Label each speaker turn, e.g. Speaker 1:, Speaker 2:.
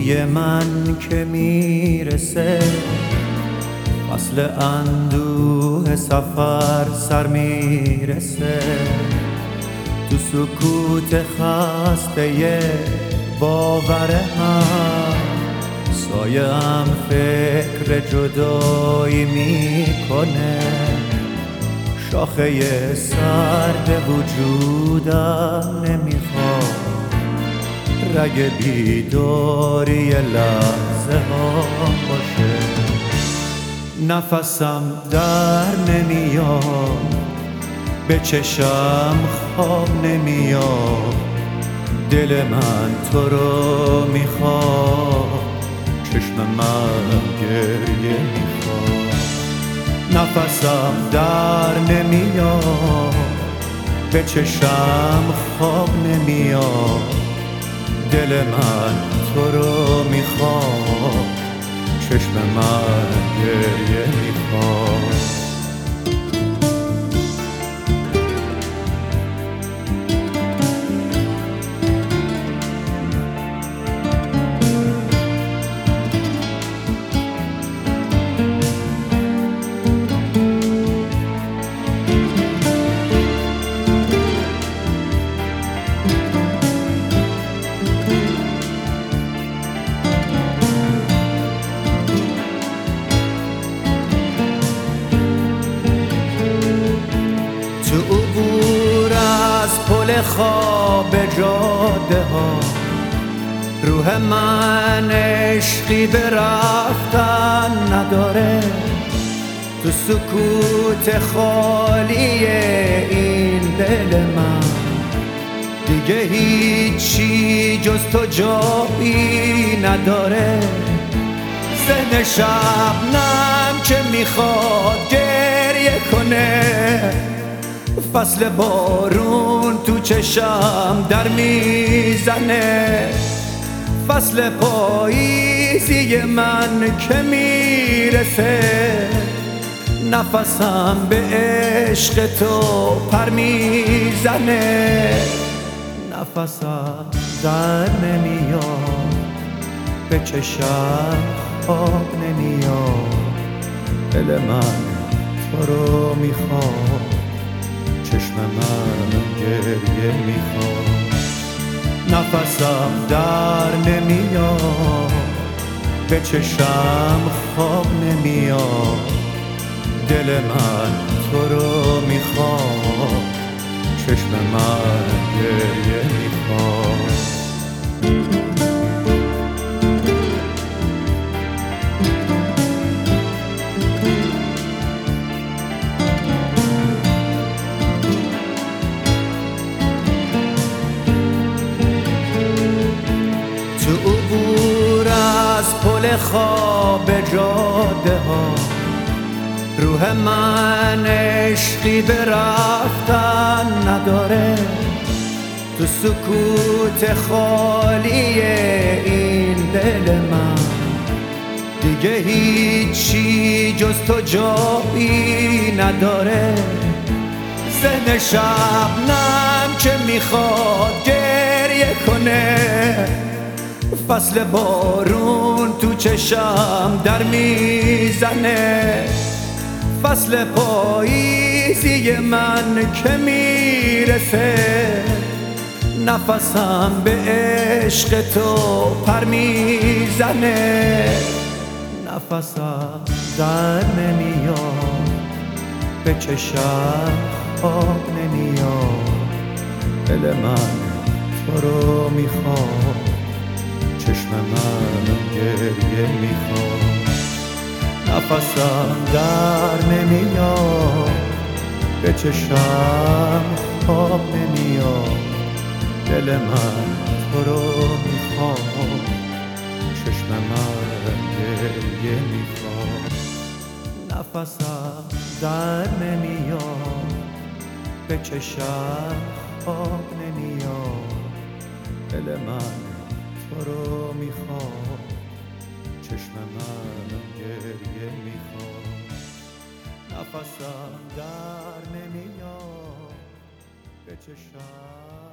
Speaker 1: پاییزی من که میرسه، فصل اندوه سفر سر میرسه. تو سکوت خسته باور هم، سایه‌ام فکر جدایی میکنه. شاخه سرد وجودم نمیخواد رگ بیداری لحظه ها باشه. نفسم در نمیاد، به چشم خواب نمیاد. دل من تو رو میخواد، چشم من گریه میخواد. نفسم در نمیاد، به چشم خواب نمیاد. دل من تو رو میخواد، چشم من گریه میخواد. تو عبور از پل خواب جاده ها، روح من عشقی به رفتن نداره. تو سکوت خالی این دل من، دیگه هیچی جز تو جایی نداره. ذهن شبنم که میخواد گریه کنه، فصل بارون تو چشم در میزنه. فصل پاییزی من که میرسه، نفسم به عشق تو پر میزنه. نفسم در نمیاد، به چشم خواب نمیاد. دل من تو رو میخواد، چشم من گریه میخواد. نفسم در نمیاد، به چشم خواب نمیاد. دل من تو رو میخواد، چشم من گریه میخواد. تو عبور از پل خواب جاده ها، روح من عشقی به رفتن نداره. تو سکوت خالی این دل من، دیگه هیچی جز تو جایی نداره. ذهن شبنم که میخواد گریه کنه، فصل بارون تو چشم در میزنه. فصل پاییزی من که میرسه، نفسم به عشق تو پر میزنه. نفسم در نمیاد، به چشم خواب نمیاد. دل من تو رو میخواد، چشم من گریه میخواد. نفسم در نمیاد، به چشم خواب نمیاد. دل من تو رو میخواد، چشم من گریه میخواد. نفسم در نمیاد، به چشم خواب نمیاد. دل من تو رو میخواد، چشم من گریه میخواد. نفسم در نمیاد، به چشم